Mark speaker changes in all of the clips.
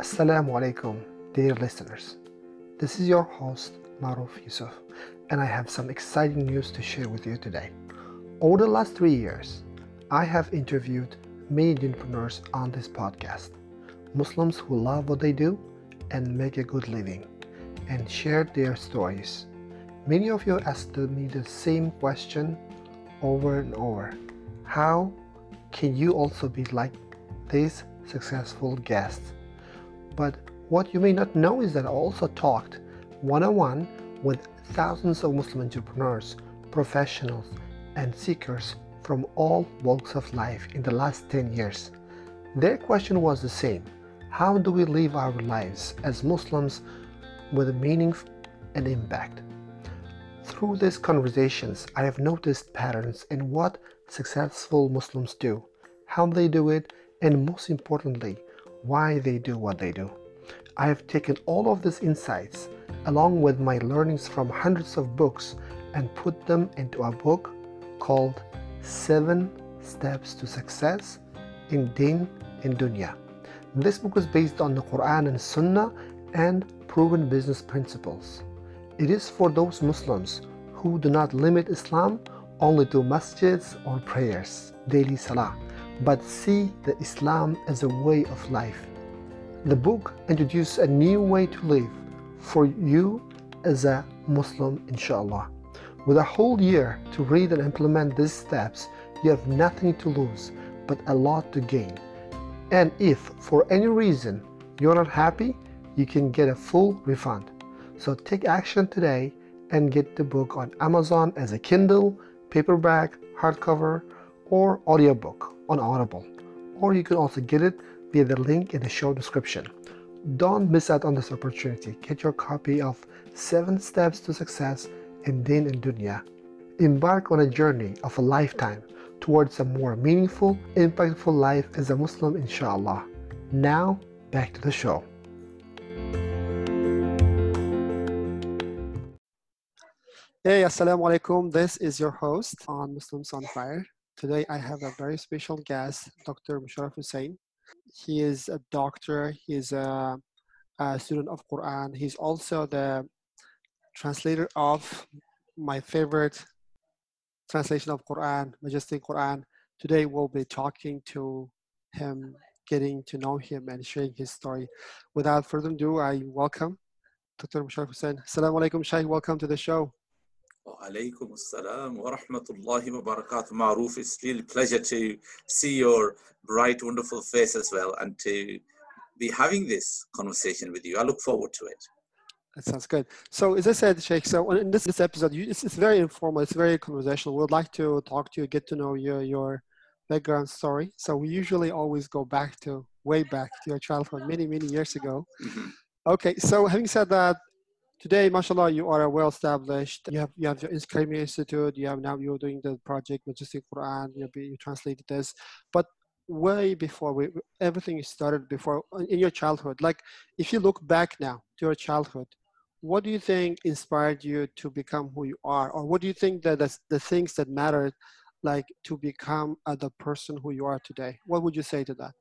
Speaker 1: Assalamu alaikum, dear listeners. This is your host, Maruf Yusuf, and I have some exciting news to share with you today. Over the last 3 years, I have interviewed many entrepreneurs on this podcast, Muslims who love what they do and make a good living, and shared their stories. Many of you asked me the same question over and over. How can you also be like these successful guests? But what you may not know is that I also talked one-on-one with thousands of Muslim entrepreneurs, professionals, and seekers from all walks of life in the last 10 years. Their question was the same. How do we live our lives as Muslims with meaning and impact? Through these conversations, I have noticed patterns in what successful Muslims do, how they do it, and most importantly, why they do what they do. I have taken all of these insights along with my learnings from hundreds of books and put them into a book called 7 Steps to Success in Din and Dunya. This book is based on the Quran and Sunnah and proven business principles. It is for those Muslims who do not limit Islam only to masjids or prayers, daily salah, but see the Islam as a way of life. The book introduces a new way to live for you as a Muslim, inshallah. With a whole year to read and implement these steps, you have nothing to lose, but a lot to gain. And if for any reason you're not happy, you can get a full refund. So take action today and get the book on Amazon as a Kindle, paperback, hardcover, or audiobook on Audible. Or you can also get it via the link in the show description. Don't miss out on this opportunity. Get your copy of 7 Steps to Success in Din and Dunya. Embark on a journey of a lifetime towards a more meaningful, impactful life as a Muslim, inshallah. Now, back to the show. Hey, assalamu alaikum. This is your host on Muslims on Fire. Today I have a very special guest, Dr. Musharraf Hussain. He is a doctor, he is a student of Quran. He's also the translator of my favorite translation of Quran, Majestic Quran. Today we'll be talking to him, getting to know him and sharing his story. Without further ado, I welcome Dr. Musharraf Hussain. Assalamu alaikum, Shaykh. Welcome to the show.
Speaker 2: Wa alaikum assalam wa rahmatullahi wa barakatuh. Maruf, it's really a pleasure to see your bright, wonderful face as well and to be having this conversation with you. I look forward to it.
Speaker 1: That sounds good. So as I said, Sheikh, so in this episode, it's very informal, it's very conversational. We'd like to talk to you, get to know your background story. So we usually always go way back to your childhood, many, many years ago.
Speaker 2: Mm-hmm.
Speaker 1: Okay, so having said that, today, mashallah, you are well established. You have your Iskaymi Institute. You're doing the project Majestic Quran. You translated this, but way before everything started before in your childhood. Like if you look back now to your childhood, what do you think inspired you to become who you are, or what do you think that the things that mattered, like to become the person who you are today? What would you say to that?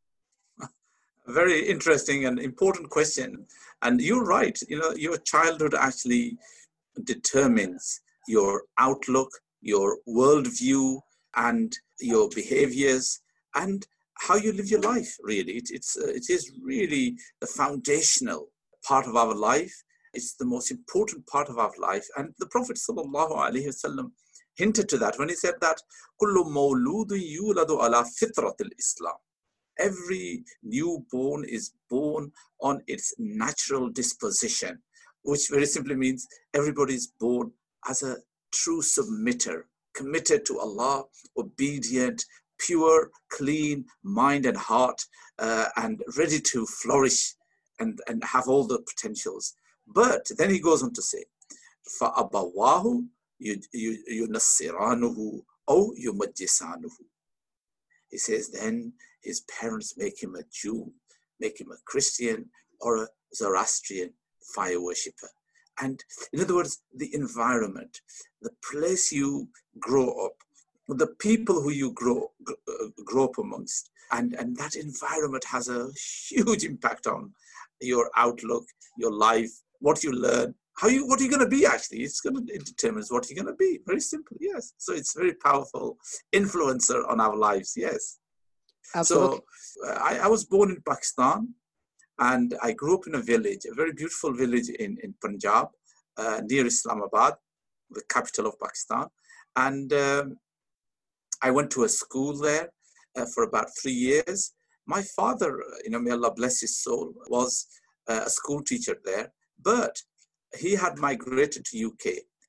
Speaker 2: Very interesting and important question. And you're right, your childhood actually determines your outlook, your worldview, and your behaviors, and how you live your life, really. It is really the foundational part of our life. It's the most important part of our life. And the Prophet ﷺ hinted to that when he said that, كُلُّ مَوْلُودٌ يُولَدُ عَلَى فِطْرَةِ الْإِسْلَامِ. Every newborn is born on its natural disposition, which very simply means everybody is born as a true submitter, committed to Allah, obedient, pure, clean mind and heart, and ready to flourish and have all the potentials. But then he goes on to say, فَأَبَوَّاهُ يُنَصِّرَانُهُ أَوْ يُمَجِّسَانُهُ. He says then his parents make him a Jew, make him a Christian, or a Zoroastrian fire worshipper. And in other words, the environment, the place you grow up, the people who you grow up amongst. And that environment has a huge impact on your outlook, your life, what you learn, what are you going to be actually? It determines what you're going to be. Very simple, yes. So it's very powerful influencer on our lives, yes.
Speaker 1: Absolutely.
Speaker 2: So I was born in Pakistan, and I grew up in a village, a very beautiful village in Punjab, near Islamabad, the capital of Pakistan. And I went to a school there for about 3 years. My father, may Allah bless his soul, was a school teacher there, but he had migrated to UK.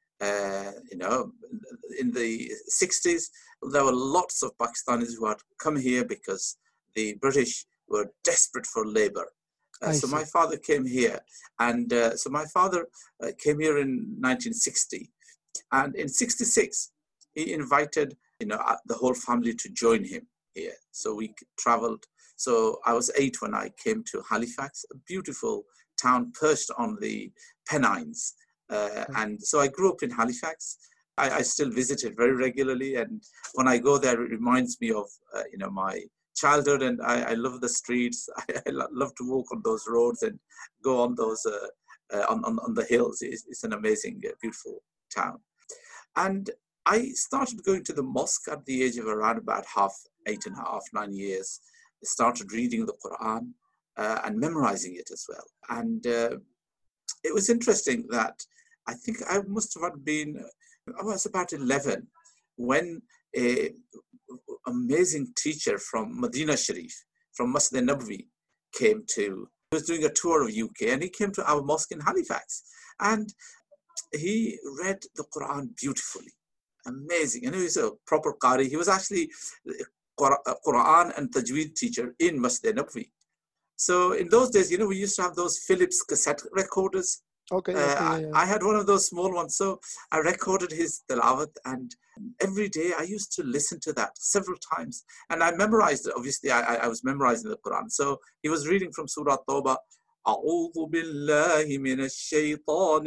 Speaker 2: In the 60s, there were lots of Pakistanis who had come here because the British were desperate for labor. So my father came here, and so my father came here in 1960, and in 66 he invited the whole family to join him here. So we traveled. So I was 8 when I came to Halifax, a beautiful town perched on the Pennines, and so I grew up in Halifax. I still visit it very regularly, and when I go there, it reminds me of my childhood, and I love the streets. I love to walk on those roads and go on those on the hills. It's an amazing, beautiful town. And I started going to the mosque at the age of around about 8.5, 9 years. I started reading the Quran and memorizing it as well. And it was interesting that I think I must have been, I was about 11 when a amazing teacher from Medina Sharif, from Masjid Nabawi, he was doing a tour of UK, and he came to our mosque in Halifax, and he read the Quran beautifully, amazing. And he was a proper Qari. He was actually a Quran and Tajweed teacher in Masjid Nabawi. So in those days, we used to have those Philips cassette recorders.
Speaker 1: Okay.
Speaker 2: I had one of those small ones. So I recorded his tilawat, and every day I used to listen to that several times. And I memorized it. Obviously, I was memorizing the Quran. So he was reading from Surah Tawbah. أعوذ بالله من الشيطان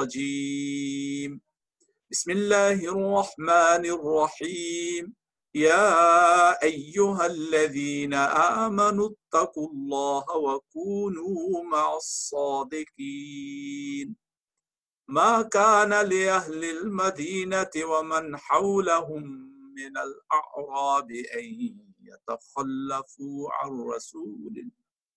Speaker 2: الرجيم بسم الله الرحمن الرحيم يا أيها الذين آمنوا اتقوا الله وكونوا مع الصادقين ما كان لأهل المدينة ومن حولهم من الأعراب أن يتخلفوا عن رسول.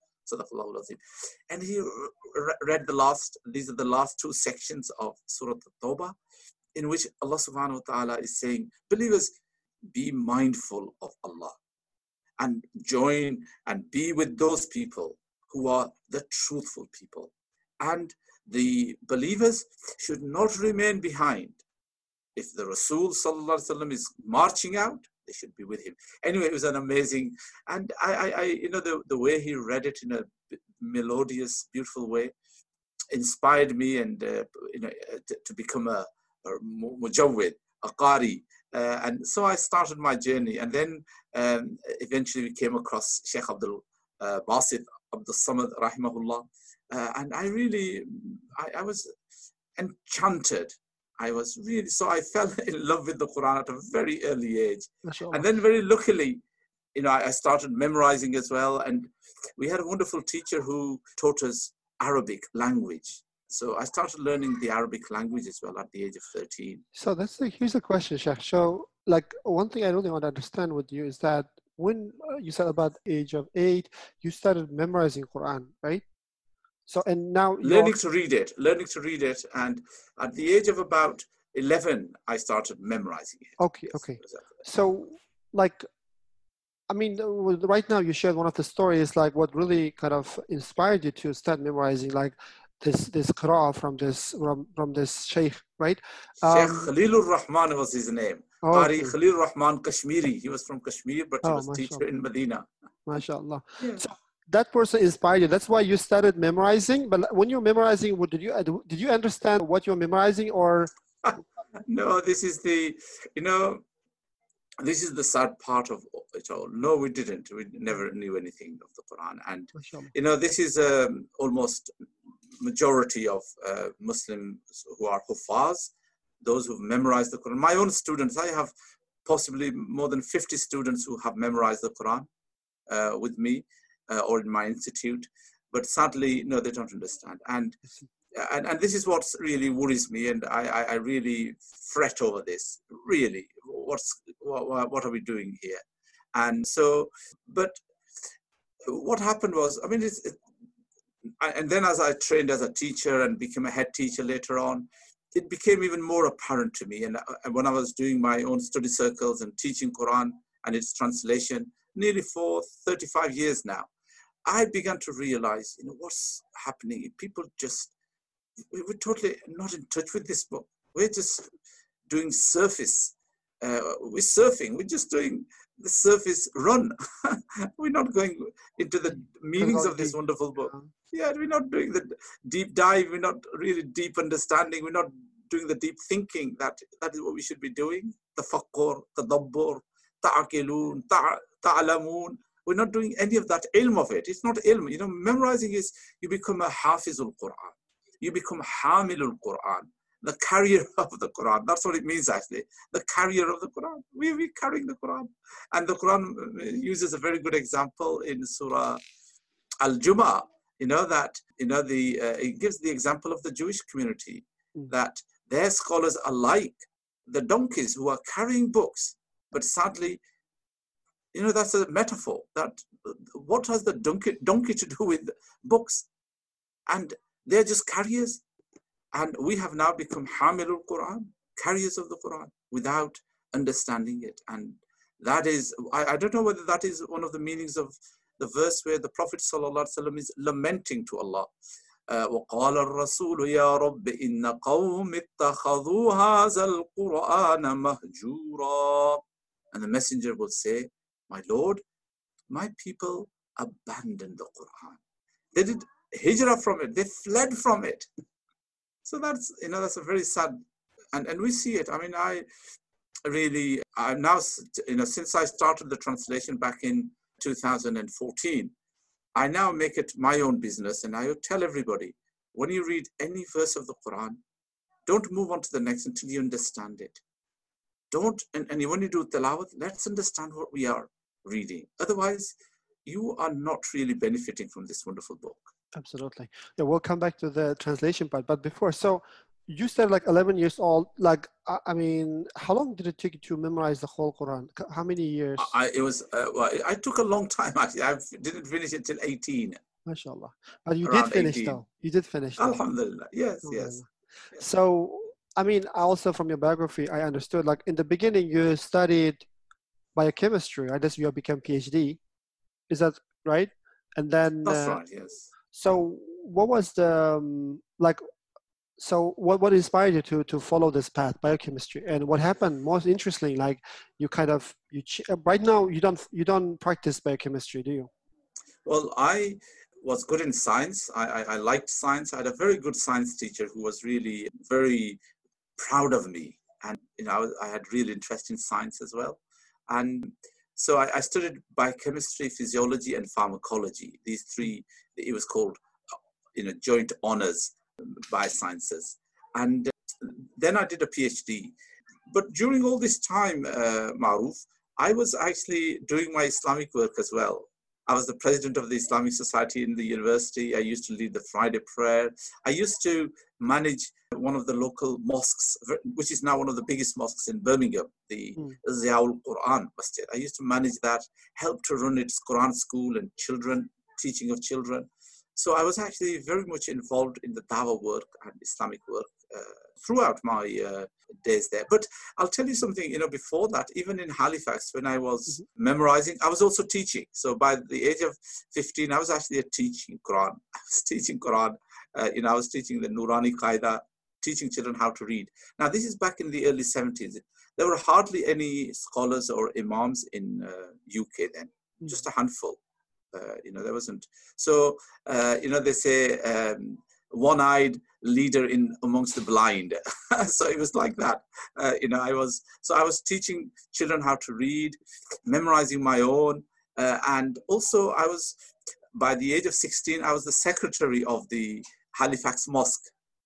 Speaker 2: And he read these are the last 2 sections of Surah At-Tawbah, in which Allah subhanahu wa ta'ala is saying, believers, be mindful of Allah and join and be with those people who are the truthful people. And the believers should not remain behind. If the Rasul sallallahu alaihi wasallam is marching out, they should be with him. Anyway, it was an amazing, and I the way he read it in a melodious, beautiful way inspired me, and to become a mujawwid, a qari. And so I started my journey, and then eventually we came across Sheikh Abdul Basit Abdul Samad rahimahullah, and I was enchanted. So I fell in love with the Quran at a very early age. And then very luckily, I started memorizing as well. And we had a wonderful teacher who taught us Arabic language. So I started learning the Arabic language as well at the age of 13.
Speaker 1: So here's a question, Sheikh. So one thing I really want to understand with you is that when you said about the age of 8, you started memorizing Quran, right? So, and now
Speaker 2: learning to read it, and at the age of about 11, I started memorizing it.
Speaker 1: Okay, yes, okay. So, right now you shared one of the stories, what really kind of inspired you to start memorizing, this qira'ah from this sheikh, right?
Speaker 2: Sheikh Khalilur Rahman was his name. Qari Khalilur Rahman Kashmiri. He was from Kashmir, but he was teacher in Medina.
Speaker 1: MashaAllah.
Speaker 2: Yeah.
Speaker 1: So, that person inspired you. That's why you started memorizing. But when you're memorizing, did you understand what you're memorizing, or?
Speaker 2: No, this is the sad part of it all. No, we didn't. We never knew anything of the Quran, and this is almost majority of Muslims who are huffaz, those who've memorized the Quran. My own students, I have possibly more than 50 students who have memorized the Quran with me or in my institute. But sadly, no, they don't understand. And this is what really worries me, and I really fret over this. Really, what are we doing here? And so, but what happened was, I mean, and then as I trained as a teacher and became a head teacher later on, it became even more apparent to me. And when I was doing my own study circles and teaching Quran and its translation, nearly for 35 years now, I began to realize, what's happening. People just, we're totally not in touch with this book. We're just doing surface. We're surfing. We're just doing the surface run. We're not going into the meanings of this wonderful book. Yeah, we're not doing the deep dive. We're not really deep understanding. We're not doing the deep thinking. That is what we should be doing. Tafakkur, tadabbur, ta'akilun, ta'alamun. We're not doing any of that ilm of it. It's not ilm. Memorizing is you become a hafizul Quran. You become hamilul Quran, the carrier of the Quran. That's what it means actually. The carrier of the Quran. We're carrying the Quran. And the Quran uses a very good example in Surah Al-Jumu'ah. It gives the example of the Jewish community, that their scholars are like the donkeys who are carrying books. But sadly, that's a metaphor. That what has the donkey to do with books? And they're just carriers. And we have now become hamilul Quran, carriers of the Quran, without understanding it. And that is, I don't know whether that is one of the meanings of the verse where the Prophet ﷺ is lamenting to Allah. وَقَالَ الرَّسُولُ يَا رَبِّ إِنَّ قَوْمِ اتَّخَذُوا هَذَا الْقُرْآنَ مَهْجُورًا. And the messenger will say, my Lord, my people abandoned the Quran. They did hijrah from it. They fled from it. So that's a very sad, and we see it. I mean, I'm now, since I started the translation back in 2014, I now make it my own business, and I tell everybody, when you read any verse of the Quran, don't move on to the next until you understand it. And when you do tilawat, let's understand what we are reading. Otherwise, you are not really benefiting from this wonderful book.
Speaker 1: Absolutely. Yeah, we'll come back to the translation part. But before, so you said like 11 years old. Like, I mean, how long did it take you to memorize the whole Quran? How many years?
Speaker 2: I took a long time actually. I didn't finish it till 18.
Speaker 1: MashaAllah. But you
Speaker 2: Around
Speaker 1: did finish
Speaker 2: 18.
Speaker 1: though. You did finish though.
Speaker 2: Alhamdulillah. Yes, yes.
Speaker 1: So, I mean, also from your biography, I understood like in the beginning you studied biochemistry. I guess you became PhD. Is that right? And then
Speaker 2: that's right. Yes.
Speaker 1: So what was the what inspired you to follow this path, biochemistry, and what happened? Most interesting, like right now you don't practice biochemistry, do you?
Speaker 2: Well, I was good in science. I liked science. I had a very good science teacher who was really very proud of me, and I had real interest in science as well, and so I studied biochemistry, physiology, and pharmacology. These three, it was called, joint honors biosciences. And then I did a PhD. But during all this time, Maruf, I was actually doing my Islamic work as well. I was the president of the Islamic Society in the university. I used to lead the Friday prayer. I used to manage one of the local mosques, which is now one of the biggest mosques in Birmingham, the Ziaul Quran Masjid. I used to manage that, help to run its Quran school and teaching of children. So I was actually very much involved in the dawah work and Islamic work throughout my days there. But I'll tell you something, before that, even in Halifax, when I was memorizing, I was also teaching. So by the age of 15, I was actually teaching Quran. I was teaching Quran. I was teaching the Nurani Qaida, teaching children how to read. Now, this is back in the early 70s. There were hardly any scholars or imams in UK then, just a handful. There wasn't. So, they say one-eyed leader amongst the blind. So it was like that. I was teaching children how to read, memorizing my own. And also by the age of 16, I was the secretary of the Halifax Mosque.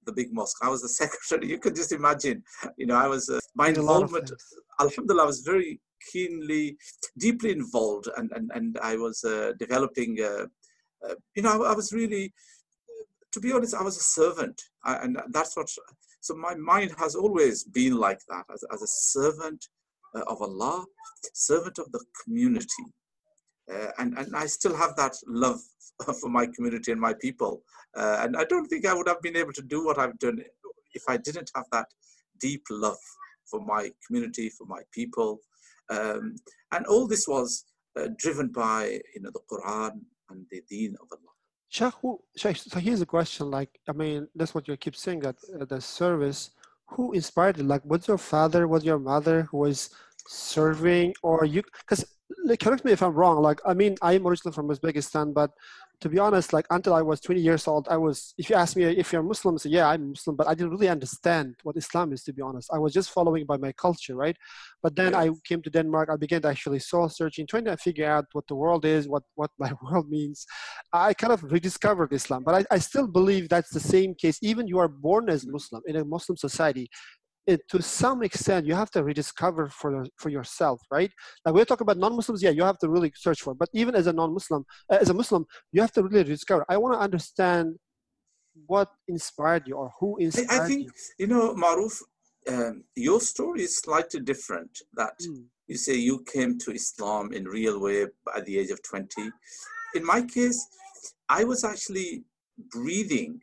Speaker 2: the big mosque. I was the secretary. You can just imagine, I was, my
Speaker 1: Did a lot of
Speaker 2: involvement,
Speaker 1: things.
Speaker 2: alhamdulillah, I was very keenly, deeply involved, and I was developing, I was really, to be honest, I was a servant. And that's what, so my mind has always been like that, as a servant of Allah, servant of the community. And I still have that love for my community and my people. And I don't think I would have been able to do what I've done if I didn't have that deep love for my community, for my people. And all this was driven by, the Quran and the Deen of Allah.
Speaker 1: Sheikh, so here's a question. Like, I mean, that's what you keep saying, that the service. Who inspired it? Like, was your father, was your mother who was serving, or you? Because, correct me if I'm wrong. Like, I mean, I am originally from Uzbekistan, but to be honest, like until I was 20 years old, if you ask me if you're Muslim, I say, yeah, I'm Muslim, but I didn't really understand what Islam is, to be honest. I was just following by my culture, right? But then I came to Denmark. I began to actually soul searching, trying to figure out what the world is, what my world means. I kind of rediscovered Islam, but I still believe that's the same case. Even you are born as Muslim in a Muslim society, to some extent, you have to rediscover for yourself, right? Like we're talking about non-Muslims, yeah, you have to really search for. But even as a non-Muslim, as a Muslim, you have to really rediscover. I want to understand what inspired you, or who inspired you.
Speaker 2: I think, Maruf, your story is slightly different. That you say you came to Islam in real way at the age of 20. In my case, I was actually breathing.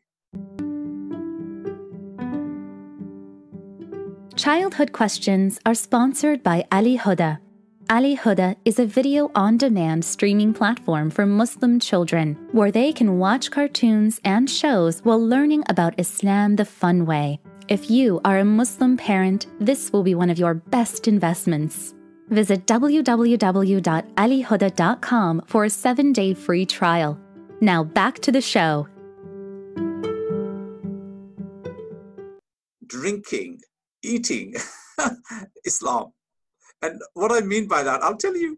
Speaker 3: Childhood Questions are sponsored by Ali Huda. Ali Huda is a video-on-demand streaming platform for Muslim children where they can watch cartoons and shows while learning about Islam the fun way. If you are a Muslim parent, this will be one of your best investments. Visit www.alihuda.com for a 7-day free trial. Now back to the show.
Speaker 2: Drinking, eating Islam. And what I mean by that, I'll tell you,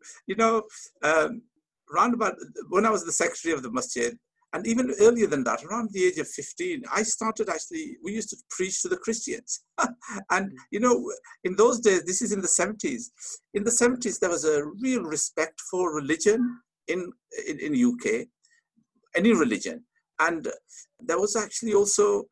Speaker 2: round about when I was the secretary of the masjid, and even earlier than that, around the age of 15, I started we used to preach to the Christians. And, in those days, this is in the 70s. In the 70s, there was a real respect for religion in UK, any religion. And there was actually also,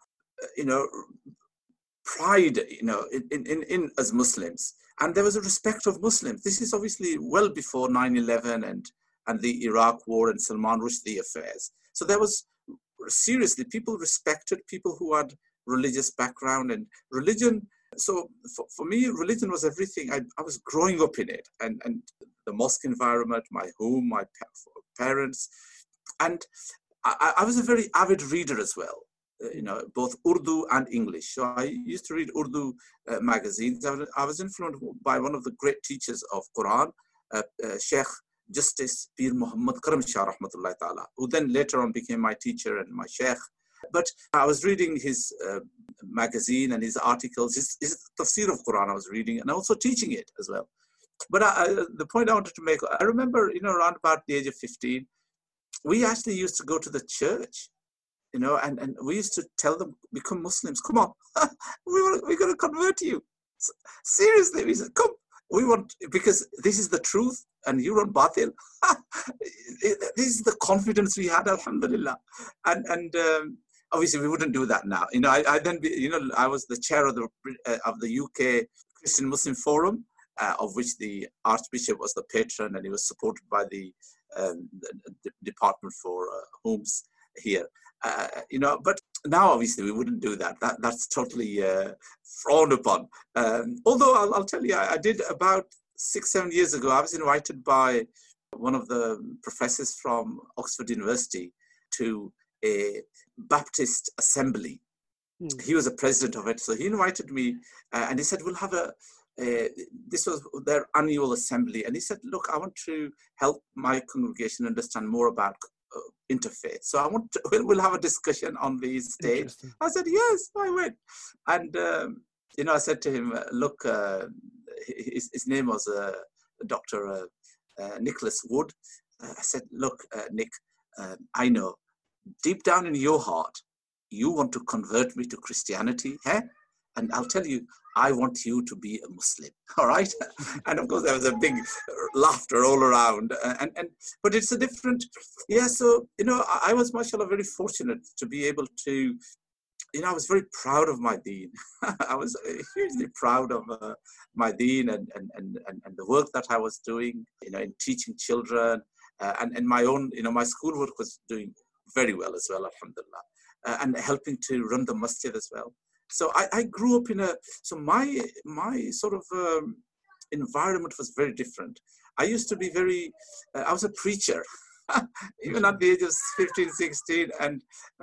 Speaker 2: pride, in as Muslims, and there was a respect of Muslims. This is obviously well before 9/11 and the Iraq War and Salman Rushdie affairs. So there was seriously people respected people who had religious background and religion. So for me, religion was everything. I was growing up in it, and the mosque environment, my home, my parents, and I was a very avid reader as well. Both Urdu and English. So I used to read Urdu magazines. I was influenced by one of the great teachers of Quran, Sheikh Justice Pir Muhammad Karam Shah Rahmatullahi Ta'ala, who then later on became my teacher and my Sheikh. But I was reading his magazine and his articles, his tafsir of Quran I was reading, and also teaching it as well. But the point I wanted to make, I remember, around about the age of 15, we actually used to go to the church. And we used to tell them, become Muslims. Come on, we're going to convert you. Seriously, we said, come. We want, because this is the truth, and you want batil. This is the confidence we had, alhamdulillah. And obviously, we wouldn't do that now. I then, I was the chair of the UK Christian Muslim Forum, of which the Archbishop was the patron, and he was supported by the Department for Homes here. But now obviously we wouldn't do that. That's totally frowned upon. Although I'll tell you, I did about 6-7 years ago. I was invited by one of the professors from Oxford University to a Baptist assembly. He was a president of it, so he invited me, and he said, "We'll have this was their annual assembly," and he said, "Look, I want to help my congregation understand more about interfaith. So we'll have a discussion on the stage." I said, "Yes, I will." And I said to him, "Look, his name was Dr. Nicholas Wood." I said, "Look, Nick, I know deep down in your heart, you want to convert me to Christianity, eh? And I'll tell you, I want you to be a Muslim, all right? And of course, there was a big laughter all around. But it's a different, yeah, so, I was, mashallah, very fortunate to be able to, I was very proud of my deen. I was hugely proud of my deen and the work that I was doing, in teaching children. And my own, my schoolwork was doing very well as well, alhamdulillah, and helping to run the masjid as well. So I grew up so my sort of environment was very different. I used to be I was a preacher, even at the age of 15, 16. And,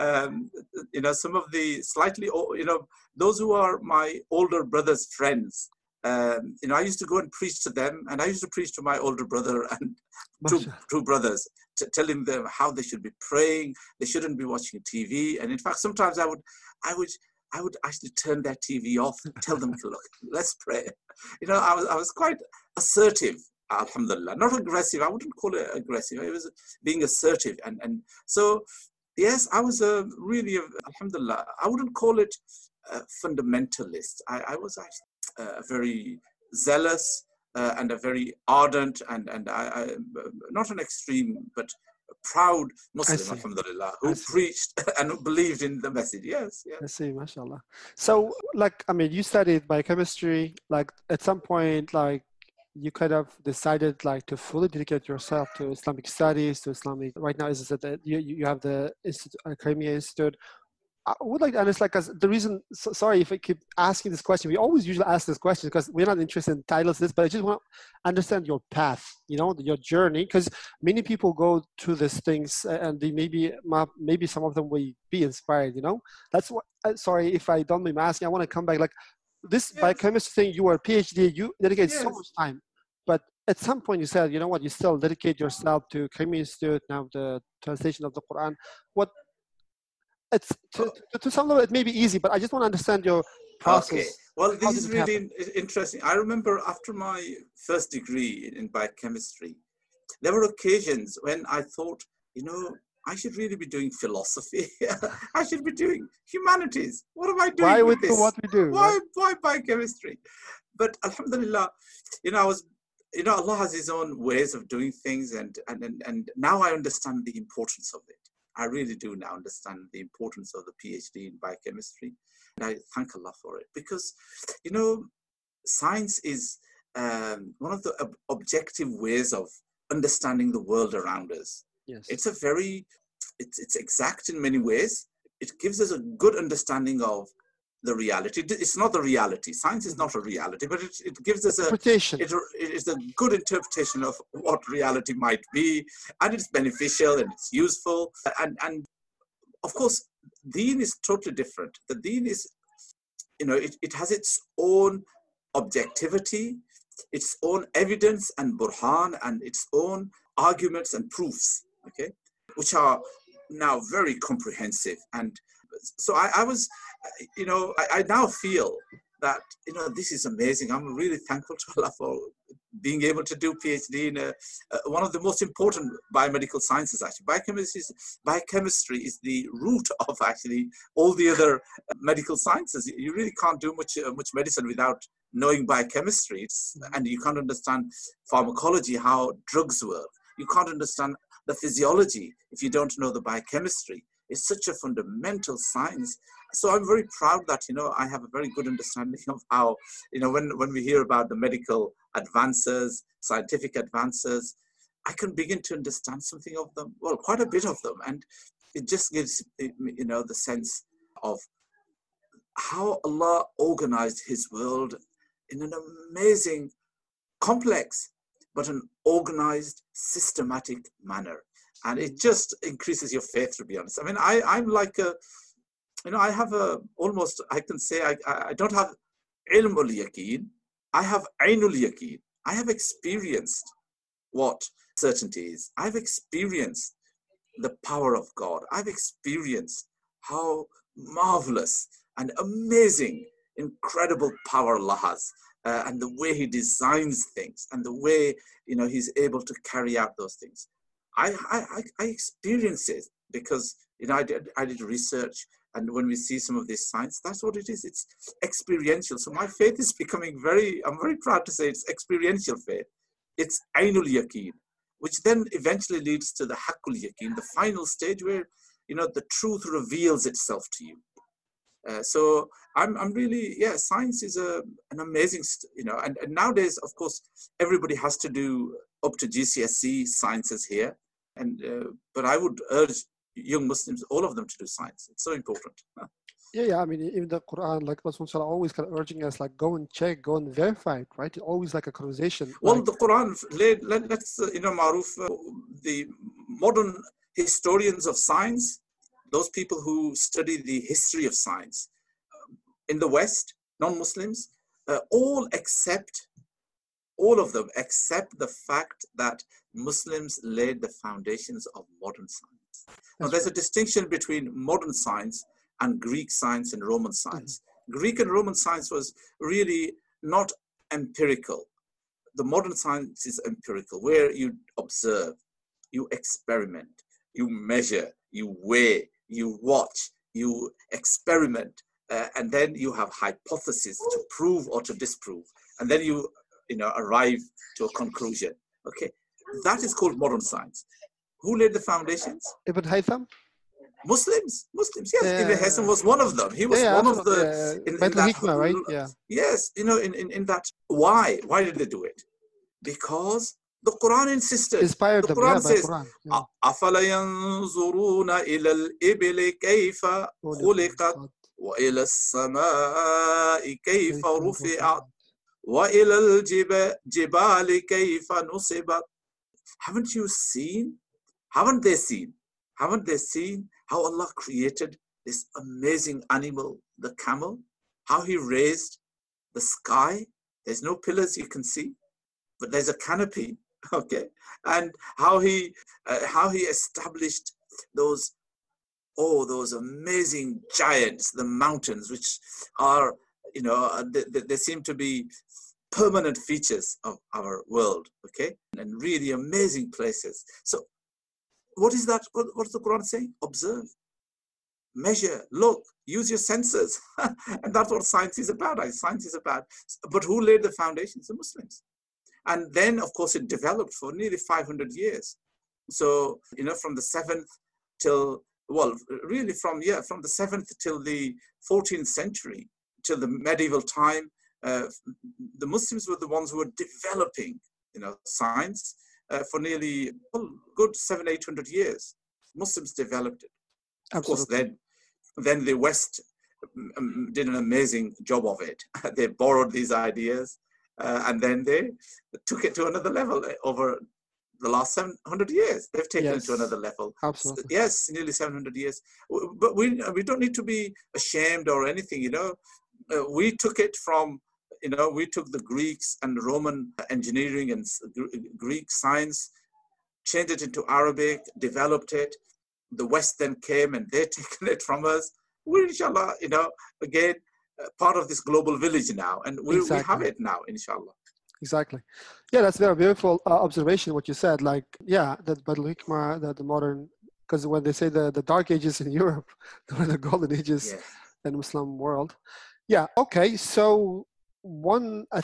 Speaker 2: some of the slightly, those who are my older brother's friends, I used to go and preach to them, and I used to preach to my older brother and two brothers, telling them how they should be praying, they shouldn't be watching TV. And in fact, sometimes I would actually turn their TV off, tell them, look, let's pray. I was quite assertive, alhamdulillah, not aggressive. I wouldn't call it aggressive. It was being assertive. And so, yes, I was really, alhamdulillah, I wouldn't call it a fundamentalist. I was actually very zealous and a very ardent and I not an extreme, but a proud Muslim, alhamdulillah, who preached and who believed in the message. Yes.
Speaker 4: I see, mashallah. So, you studied biochemistry, at some point, you kind of decided to fully dedicate yourself to Islamic studies, to Islamic, right now is that you have the Al-Karimiyya Institute. I would like to understand, because the reason, sorry if I keep asking this question, we always usually ask this question because we're not interested in titles, but I just want to understand your path, your journey, because many people go through these things and they maybe some of them will be inspired, That's what, sorry if I don't mind asking, I want to come back, this biochemistry thing, you were a PhD, you dedicate so much time, but at some point you said, you still dedicate yourself to Karimiyya Institute, now the translation of the Quran. It's to some level it may be easy, but I just want to understand your process.
Speaker 2: Okay. Well, this is really interesting. I remember after my first degree in biochemistry, there were occasions when I thought, I should really be doing philosophy. I should be doing humanities. What am I doing?
Speaker 4: Why
Speaker 2: with this?
Speaker 4: What we do?
Speaker 2: Why biochemistry? But alhamdulillah, Allah has His own ways of doing things, and now I understand the importance of it. I really do now understand the importance of the PhD in biochemistry. And I thank Allah for it because, science is one of the objective ways of understanding the world around us.
Speaker 4: Yes.
Speaker 2: It's it's exact in many ways. It gives us a good understanding of the reality. It's not the reality. Science is not a reality, but it gives us it's a good interpretation of what reality might be, and it's beneficial and it's useful. And of course, Deen is totally different. The Deen is, it has its own objectivity, its own evidence and burhan, and its own arguments and proofs, okay, which are now very comprehensive. And so I was, I now feel that, this is amazing. I'm really thankful to Allah for being able to do PhD in one of the most important biomedical sciences, actually. Biochemistry is the root of actually all the other medical sciences. You really can't do much medicine without knowing biochemistry. And you can't understand pharmacology, how drugs work. You can't understand the physiology if you don't know the biochemistry. It's such a fundamental science. So I'm very proud that, I have a very good understanding of how, when we hear about the medical advances, scientific advances, I can begin to understand something of them, well, quite a bit of them. And it just gives, the sense of how Allah organized His world in an amazing, complex, but an organized, systematic manner. And it just increases your faith, to be honest. I mean, I'm like I have almost, I can say, I don't have ilmul yaqeen. I have ainul yaqeen. I have experienced what certainty is. I've experienced the power of God. I've experienced how marvelous and amazing, incredible power Allah has. And the way He designs things and the way, He's able to carry out those things. I experience it because, I did research And when we see some of this science, that's what it is. It's experiential. So my faith is becoming I'm very proud to say it's experiential faith. It's Ainul Yaqeen, which then eventually leads to the Haqqul Yaqeen, the final stage where, the truth reveals itself to you. So I'm really, science is an amazing, and nowadays, of course, everybody has to do up to GCSE sciences here. But I would urge young Muslims, all of them, to do science. It's so important.
Speaker 4: Yeah. I mean, even the Quran, like Rasul always kind of urging us, like, go and check, go and verify it, right? Always like a conversation.
Speaker 2: Well, the Quran, let's, Maruf, the modern historians of science, those people who study the history of science in the West, non-Muslims, all of them accept the fact that Muslims laid the foundations of modern science. Now, there's a distinction between modern science and Greek science and Roman science. Greek and Roman science was really not empirical. The modern science is empirical, where you observe, you experiment, you measure, you weigh, you watch, you experiment, and then you have hypotheses to prove or to disprove, and then you arrive to a conclusion. Okay, that is called modern science. Who laid the foundations?
Speaker 4: Ibn Haytham?
Speaker 2: Muslims, yes. Ibn Haytham was one of them. He was one of the in that
Speaker 4: Hikmah, right? Yeah.
Speaker 2: Yes, in that. Why did they do it? Because the Quran insisted.
Speaker 4: Inspired
Speaker 2: the Quran says, أَفَلَا يَنْظُرُونَ إِلَى الْإِبِلِ كَيْفَ خُلِقَتْ وَإِلَى السَّمَاءِ كَيْفَ رُفِعَتْ وَإِلَى الْجِبَالِ كَيْفَ نُصِبَتْ. Haven't they seen how Allah created this amazing animal, the camel? How He raised the sky? There's no pillars you can see, but there's a canopy, okay? And how He established those amazing giants, the mountains, which are, they seem to be permanent features of our world, okay? And really amazing places. So what is that? What's the Quran saying? Observe, measure, look, use your senses. And that's what science is about. Science is about. But who laid the foundations? The Muslims. And then, of course, it developed for nearly 500 years. So, from the 7th till, from the 7th till the 14th century, till the medieval time, the Muslims were the ones who were developing, science for nearly good 700-800 years. Muslims developed it.
Speaker 4: Absolutely.
Speaker 2: Of course, then the West did an amazing job of it. They borrowed these ideas and then they took it to another level over the last 700 years. They've taken it to another level.
Speaker 4: Absolutely.
Speaker 2: Yes, nearly 700 years. But we don't need to be ashamed or anything, We took it from, we took the Greeks and Roman engineering and Greek science, changed it into Arabic, developed it. The West then came and they've taken it from us. We're, inshallah, again, part of this global village now. And we have it now, inshallah.
Speaker 4: Exactly. Yeah, that's a very beautiful observation, what you said. Like, the Badal Hikmah, the modern, because when they say the dark ages in Europe, the golden ages in the Muslim world. Yeah, okay. So one of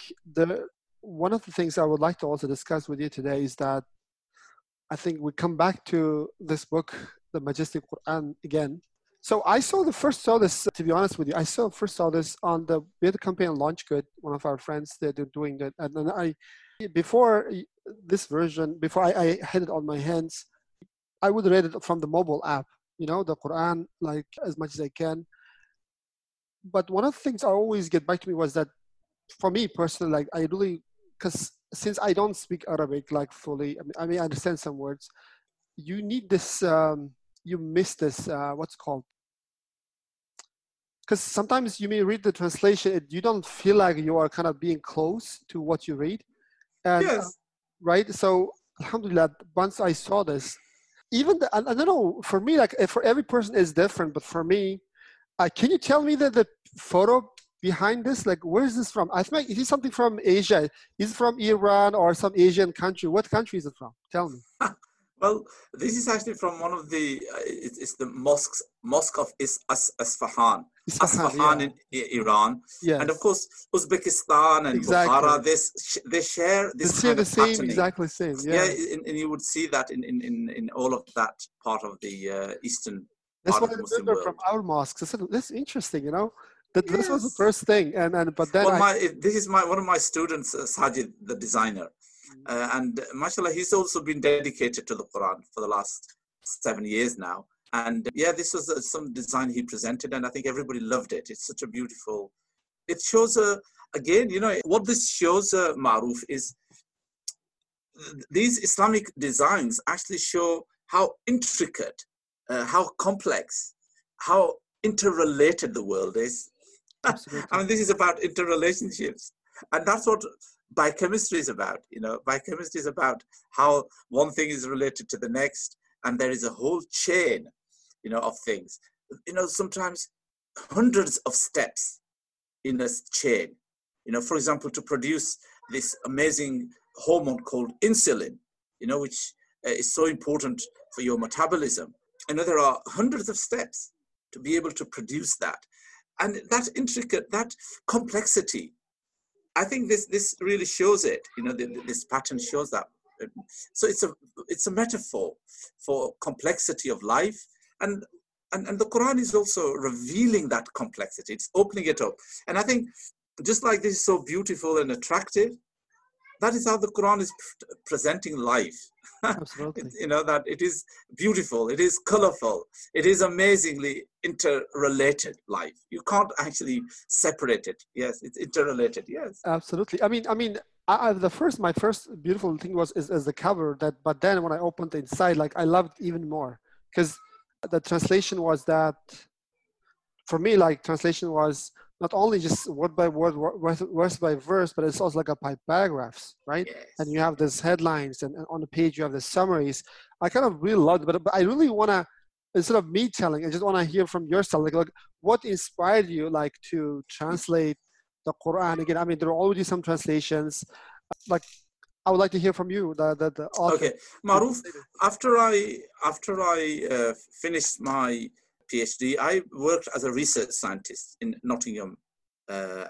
Speaker 4: the things I would like to also discuss with you today is that I think we come back to this book, The Majestic Quran, again. So I first saw this, to be honest with you, first saw this on the campaign Launch Good, one of our friends, they're doing that. And then before I had it on my hands, I would read it from the mobile app, the Quran, like as much as I can. But one of the things I always get back to me was that for me personally, like I really, because since I don't speak Arabic like fully, I mean, I understand some words, you need this, you miss this, what's called, because sometimes you may read the translation, you don't feel like you are kind of being close to what you read. And,
Speaker 2: yes.
Speaker 4: Right? So, alhamdulillah, once I saw this, even, I don't know, for me, like for every person is different, but for me, can you tell me that the photo behind this, like where is this from? I think it is something from Asia. Is it from Iran or some Asian country? What country is it from? Tell me.
Speaker 2: Well, this is actually from one of the, it's the mosque of Isfahan. Isfahan in Iran.
Speaker 4: Yes.
Speaker 2: And of course, Uzbekistan and Bukhara, they share this kind of
Speaker 4: same,
Speaker 2: patterning.
Speaker 4: exactly same.
Speaker 2: Yeah, and you would see that in all of that part of the eastern
Speaker 4: That's
Speaker 2: part
Speaker 4: what
Speaker 2: of the
Speaker 4: I
Speaker 2: Muslim
Speaker 4: remember
Speaker 2: world.
Speaker 4: from our mosques. I said, that's interesting, you know. That this was the
Speaker 2: Yes.
Speaker 4: first thing, but then
Speaker 2: Well, this is one of my students, Sajid, the designer, and mashallah, he's also been dedicated to the Quran for the last 7 years now. And yeah, this was some design he presented, and I think everybody loved it. It's such a beautiful. It shows again, you know, what this shows, Maruf, is these Islamic designs actually show how intricate, how complex, how interrelated the world is.
Speaker 4: absolutely.
Speaker 2: I mean, this is about interrelationships, and that's what biochemistry is about. You know, biochemistry is about how one thing is related to the next, and there is a whole chain, you know, of things. You know, sometimes hundreds of steps in a chain. You know, for example, to produce this amazing hormone called insulin, you know, which is so important for your metabolism. You know, there are hundreds of steps to be able to produce that. And that intricate, that complexity, I think this really shows it. You know, this pattern shows that. So it's a metaphor for complexity of life, and the Quran is also revealing that complexity. It's opening it up, and I think just like this is so beautiful and attractive, that is how the Quran is presenting life.
Speaker 4: Absolutely.
Speaker 2: You know, that it is beautiful, it is colorful, it is amazingly interrelated life. You can't actually separate it. Yes, it's interrelated. Yes.
Speaker 4: Absolutely. I mean, my first beautiful thing was is the cover that, but then when I opened the inside, like I loved it even more because the translation was that, for me, like translation was not only just word by word, verse by verse, but it's also like by paragraphs, right?
Speaker 2: Yes.
Speaker 4: And you have these headlines, and on the page you have the summaries. I kind of really loved it, but I really want to, instead of me telling, I just want to hear from yourself, like what inspired you, like to translate the Quran again? I mean, there are already some translations. Like, I would like to hear from you, the author.
Speaker 2: Okay, Maruf. After I finished my PhD, I worked as a research scientist in Nottingham, but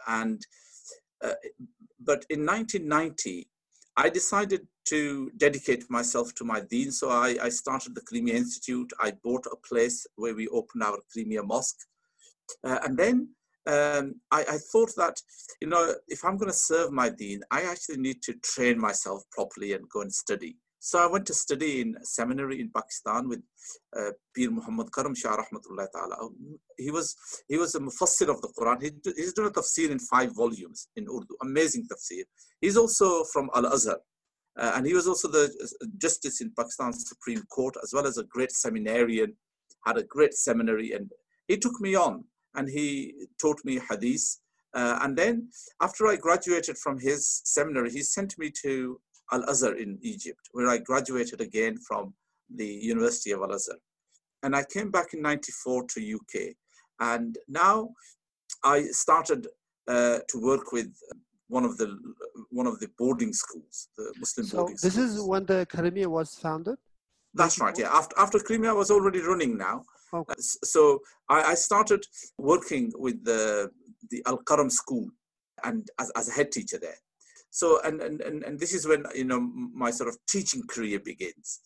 Speaker 2: in 1990, I decided to dedicate myself to my deen. So I started the Qilmiya Institute. I bought a place where we opened our Qilmiya Mosque, and then I thought that, you know, if I'm going to serve my deen, I actually need to train myself properly and go and study. So I went to study in a seminary in Pakistan with Pir Muhammad Karam Shah Rahmatullah Ta'ala. He was a mufassir of the Quran. He's done a tafsir in 5 volumes in Urdu, amazing tafsir. He's also from Al-Azhar. And he was also the justice in Pakistan's Supreme Court, as well as a great seminarian, had a great seminary. And he took me on and he taught me hadith. And then after I graduated from his seminary, he sent me to Al-Azhar in Egypt, where I graduated again from the University of Al-Azhar. And I came back in 94 to UK. And now I started to work with one of the boarding schools, the Muslim boarding schools.
Speaker 4: So this is when the Qilmiya was founded?
Speaker 2: That's right, yeah. After Qilmiya was already running now.
Speaker 4: Okay.
Speaker 2: So I started working with the Al-Qaram school and as a head teacher there. So, and this is when, you know, my sort of teaching career begins.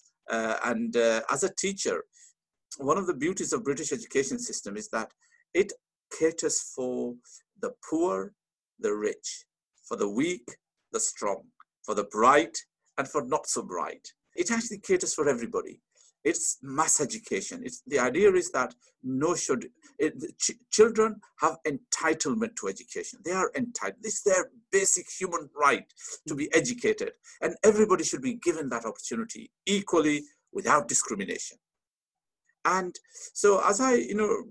Speaker 2: As a teacher, one of the beauties of British education system is that it caters for the poor, the rich, for the weak, the strong, for the bright, and for not so bright. It actually caters for everybody. It's mass education. The idea is that children have entitlement to education. They are entitled. It's their basic human right to be educated, and everybody should be given that opportunity equally without discrimination. And so, as I, you know,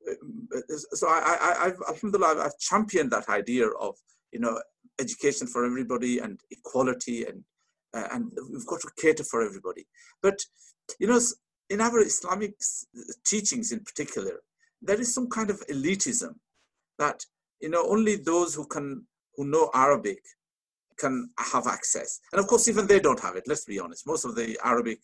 Speaker 2: Alhamdulillah, I've championed that idea of, you know, education for everybody and equality, and we've got to cater for everybody. But, you know, in our Islamic teachings in particular, there is some kind of elitism that, you know, only those who know Arabic can have access. And of course, even they don't have it, let's be honest. Most of the Arabic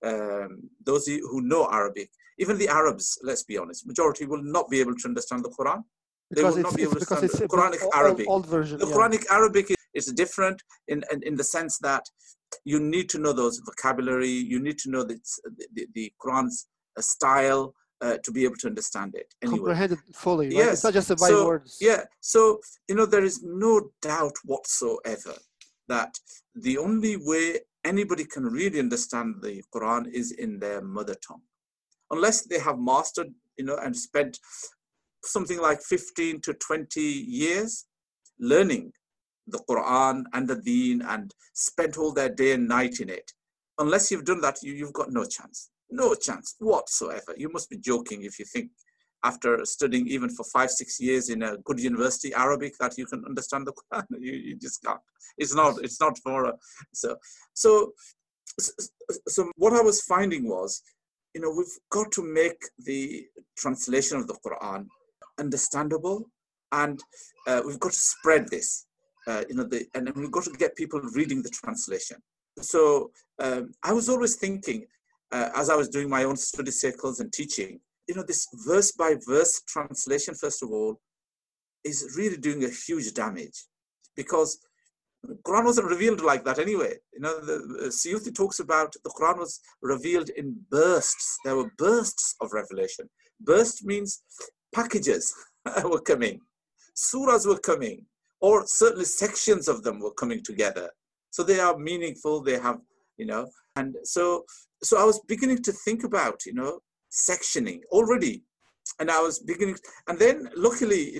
Speaker 2: those who know Arabic, even the Arabs, let's be honest, majority will not be able to understand the Quran. They will not be able to understand the Quranic Arabic.
Speaker 4: Old version,
Speaker 2: the Quranic Arabic is different in the sense that you need to know those vocabulary, you need to know the Quran's style to be able to understand it. Anyway.
Speaker 4: Comprehend it fully, right?
Speaker 2: Yes.
Speaker 4: It's not just by words.
Speaker 2: Yeah, so, there is no doubt whatsoever that the only way anybody can really understand the Quran is in their mother tongue. Unless they have mastered, and spent something like 15 to 20 years learning the Quran and the Deen and spent all their day and night in it. Unless you've done that, you've got no chance. No chance whatsoever. You must be joking if you think after studying even for 5-6 years in a good university Arabic that you can understand the Quran. You just can't. It's not for so what I was finding was, we've got to make the translation of the Quran understandable, and we've got to spread this, and we've got to get people reading the translation. So I was always thinking, as I was doing my own study circles and teaching, this verse by verse translation, first of all, is really doing a huge damage, because the Quran wasn't revealed like that anyway. The Suyuti talks about the Quran was revealed in bursts. There were bursts of revelation. Burst means packages were coming, surahs were coming, or certainly sections of them were coming together. So they are meaningful, they have, and so I was beginning to think about, sectioning already. And I was beginning, and then luckily,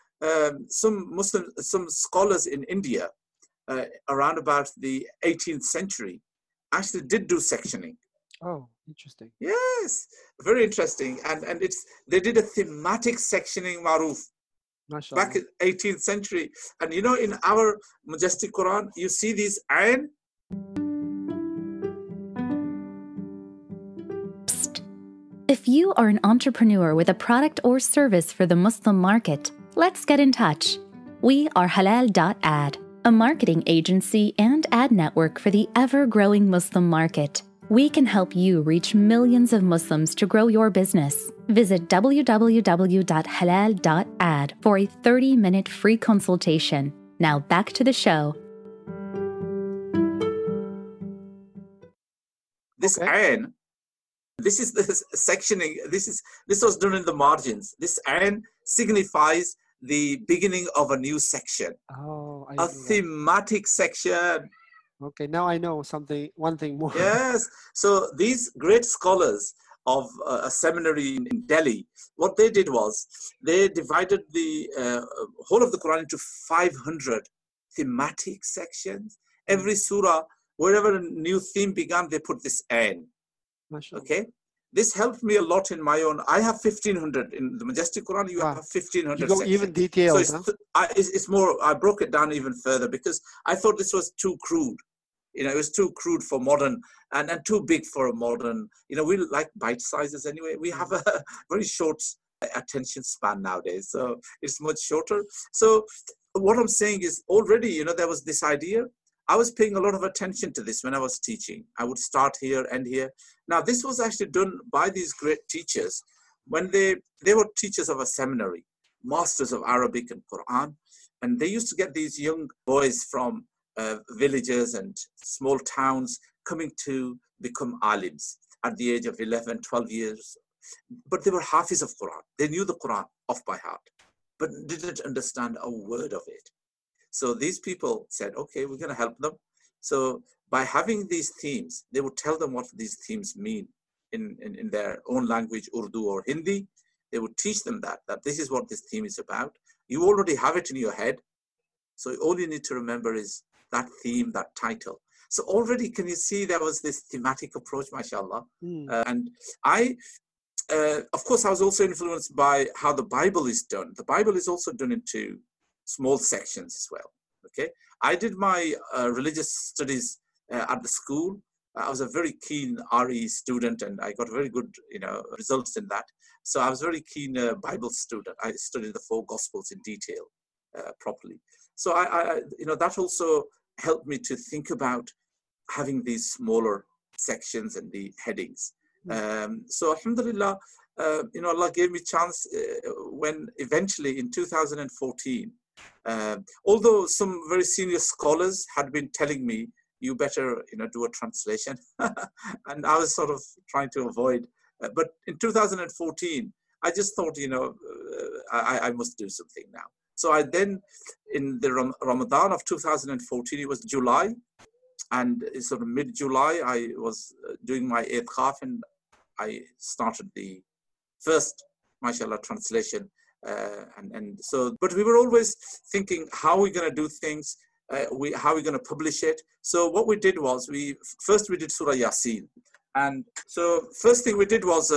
Speaker 2: some scholars in India, around about the 18th century, actually did do sectioning.
Speaker 4: Oh, interesting.
Speaker 2: Yes, very interesting. And they did a thematic sectioning, Maruf, back in 18th century. And in our majestic Quran, you see these ayn.
Speaker 3: Psst. If you are an entrepreneur with a product or service for the Muslim market, let's get in touch. We are Halal.ad, a marketing agency and ad network for the ever-growing Muslim market. We can help you reach millions of Muslims to grow your business. Visit www.halal.ad for a 30-minute free consultation. Now back to the show.
Speaker 2: This ayn, this is the sectioning. This was done in the margins. This ayn signifies the beginning of a new section.
Speaker 4: Oh,
Speaker 2: a thematic section.
Speaker 4: Okay, now I know one thing more.
Speaker 2: Yes. So these great scholars of a seminary in Delhi, what they did was they divided the whole of the Quran into 500 thematic sections. Every surah, wherever a new theme began, they put this ayn. Okay. This helped me a lot in my own. I have 1,500 in the majestic Quran. You have 1,500.
Speaker 4: You go
Speaker 2: sections.
Speaker 4: even detailed.
Speaker 2: So it's more. I broke it down even further because I thought this was too crude. It was too crude for modern and too big for a modern. We like bite sizes anyway. We have a very short attention span nowadays, so it's much shorter. So what I'm saying is already, there was this idea. I was paying a lot of attention to this when I was teaching. I would start here, end here. Now, this was actually done by these great teachers when they were teachers of a seminary, masters of Arabic and Quran. And they used to get these young boys from villages and small towns coming to become alims at the age of 11, 12 years. But they were hafiz of Quran. They knew the Quran off by heart, but didn't understand a word of it. So these people said, okay, we're going to help them. So by having these themes, they would tell them what these themes mean in their own language, Urdu or Hindi. They would teach them that this is what this theme is about. You already have it in your head. So all you need to remember is that theme, that title. So already, can you see there was this thematic approach, mashallah. And I, of course, I was also influenced by how the Bible is done. The Bible is also done into small sections as well. Okay, I did my religious studies at the school. I was a very keen RE student, and I got very good, results in that. So I was very keen Bible student. I studied the 4 Gospels in detail, properly. So I that also helped me to think about having these smaller sections and the headings. So alhamdulillah, Allah gave me chance when eventually in 2014, although some very senior scholars had been telling me, you better, do a translation. And I was sort of trying to avoid. But in 2014, I just thought, I must do something now. So I then, in the Ramadan of 2014, it was July, and sort of mid-July, I was doing my i'tikaf, and I started the first, mashallah, translation. But we were always thinking, how are we going to do things? How are we going to publish it? So what we did was, first we did Surah Yasin. And so first thing we did was,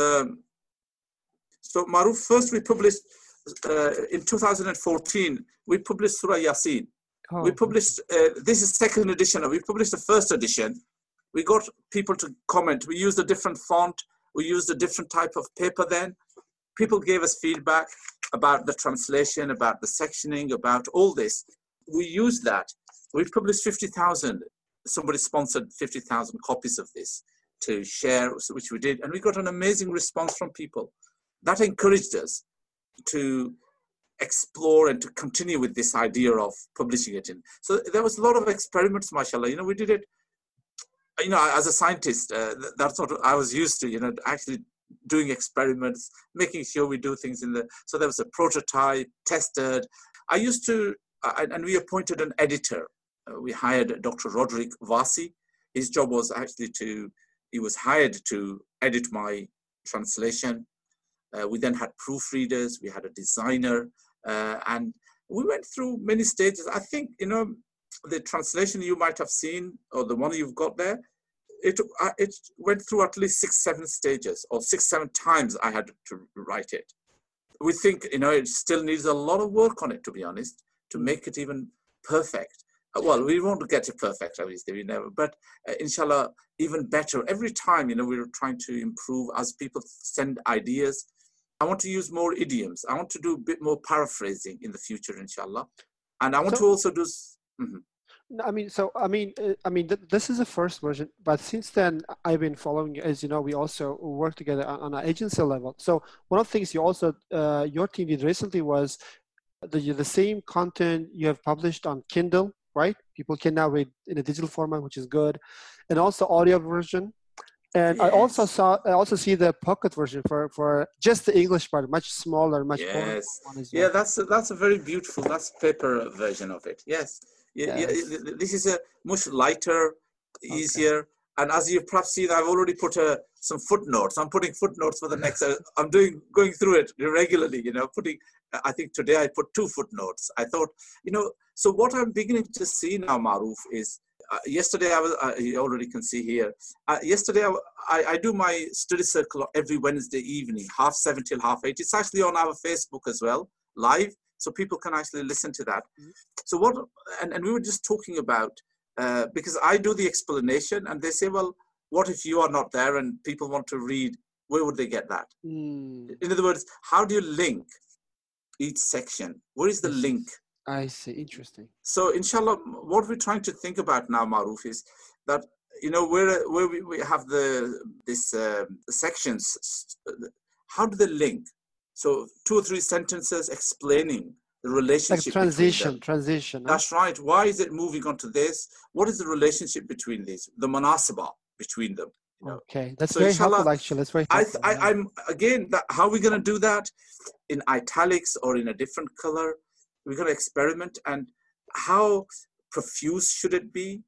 Speaker 2: so Maruf, first we published, in 2014, we published Surah Yasin. Oh. We published, this is second edition. We published the first edition. We got people to comment. We used a different font. We used a different type of paper then. People gave us feedback about the translation, about the sectioning, about all this. We used that. We published 50,000. Somebody sponsored 50,000 copies of this to share, which we did. And we got an amazing response from people. That encouraged us to explore and to continue with this idea of publishing it in. So there was a lot of experiments, mashallah. We did it, as a scientist, that's what I was used to, actually doing experiments, making sure we do things so there was a prototype, tested. I used to, and we appointed an editor. We hired Dr. Roderick Vasi. His job was actually he was hired to edit my translation. We then had proofreaders, we had a designer, and we went through many stages. I think, the translation you might have seen, or the one you've got there, it went through at least 6-7 stages, or 6-7 times I had to write it. We think, it still needs a lot of work on it, to be honest, to make it even perfect. Well, we won't get it perfect, obviously, we never, but inshallah, even better. Every time, we're trying to improve as people send ideas. I want to use more idioms. I want to do a bit more paraphrasing in the future, inshallah. And I want to also do...
Speaker 4: This is the first version, but since then I've been following, as you know, we also work together on an agency level. So one of the things you also, your team did recently was the same content you have published on Kindle, right? People can now read in a digital format, which is good, and also audio version. And yes. I also see the pocket version for just the English part, much smaller, much more.
Speaker 2: Yeah, that's a very beautiful. That's paper version of it. Yes. Yeah, this is a much lighter, easier. Okay. And as you've perhaps seen, I've already put some footnotes. I'm putting footnotes for the next. I'm going through it regularly. I think today I put 2 footnotes. I thought, So what I'm beginning to see now, Maruf, is. Yesterday, you already can see here. Yesterday, I do my study circle every Wednesday evening, 7:30 till 8:30. It's actually on our Facebook as well, live, so people can actually listen to that. So and we were just talking about, because I do the explanation, and they say, well, what if you are not there and people want to read? Where would they get that? In other words, how do you link each section? Where is the link?
Speaker 4: I see. Interesting.
Speaker 2: So, inshallah, what we're trying to think about now, Maruf, is that where we have the sections. How do they link? So, 2 or 3 sentences explaining the relationship.
Speaker 4: Like transition.
Speaker 2: That's right. Why is it moving on to this? What is the relationship between these? The munasabah between them.
Speaker 4: Okay, that's so very helpful. Actually, that's very helpful.
Speaker 2: I'm again. How are we going to do that? In italics or in a different color? We're going to experiment, and how profuse should it be?